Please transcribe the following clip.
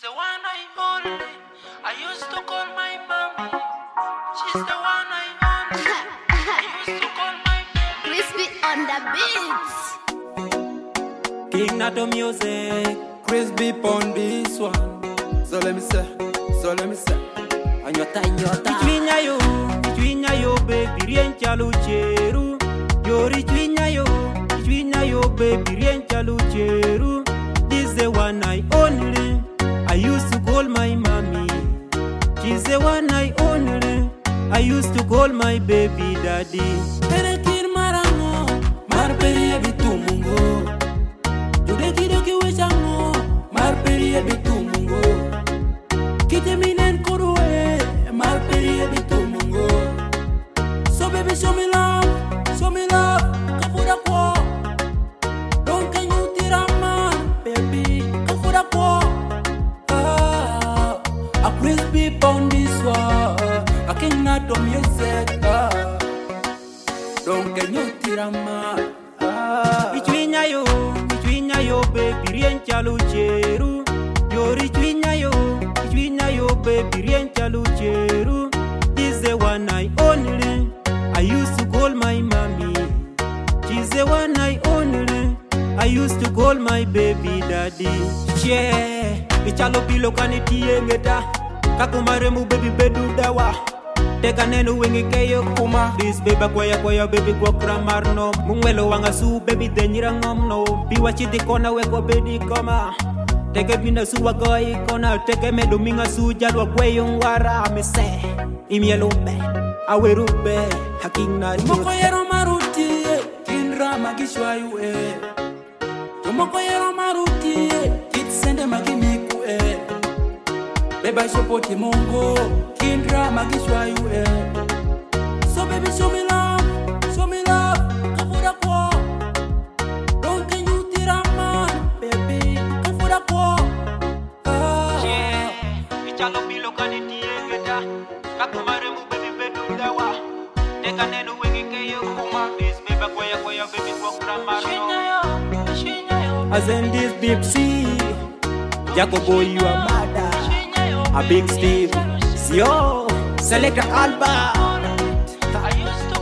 the one I only. I used to call my mommy. She's the one I only. I used to call my baby. Crispy on the beats. King Nato music. Crispy on this one. So let me say. Anyota. Itwinya yo, baby, riencha lucheru. Yori itwinya yo, baby, riencha lucheru. This the one I only. I used to call my mommy. She's the one I only. I used to call my baby daddy. Erekir marango, marperie bitumungo. Judekido kiwechango, marperie bitumungo. Kiteminen kurue, marperie bitumungo. So baby show me love, kafuda kwa. Don't can you tirama, baby, kafuda kwa. A crispy pound this one. I cannot do music. Don't can you tirama. Itwinya yo, baby, riencha lucheru. Yori itwinya yo, baby, riencha lucheru. This the one I only. I used to call my mommy. She's the one I only. I used to call my baby daddy. Yeah, ichalo pilo kanitie ngeta. Kakumare mu baby bedu dawa. Teka nenu wengi keyo kuma. This baby kwaya baby kwa kramar no. Mungwelo wanga su baby denyira ngom no. Biwa chiti kona weko baby koma. Teke bina su wagoi kona. Teke meduminga su jalwa kweyo ngwara. Me se imielumbe awerube hakina Moko yero maruti, kinra magishwa yue. Moko yero maruti, kitsende magimiku e. Beba shopoti mongo, kinra magishwa yue. So baby show me love, kafuda kwa. Don't can you tirama, baby, kafuda kwa. yeah ichalo pilo kanitie ngeta kakumare mu baby bedu dawa teka nenu wengi keyo kuma this baby kwaya baby kwa kramar no Shinya yo. as in this deep sea Jacobo you are mother a big Steve yo select Alba I used to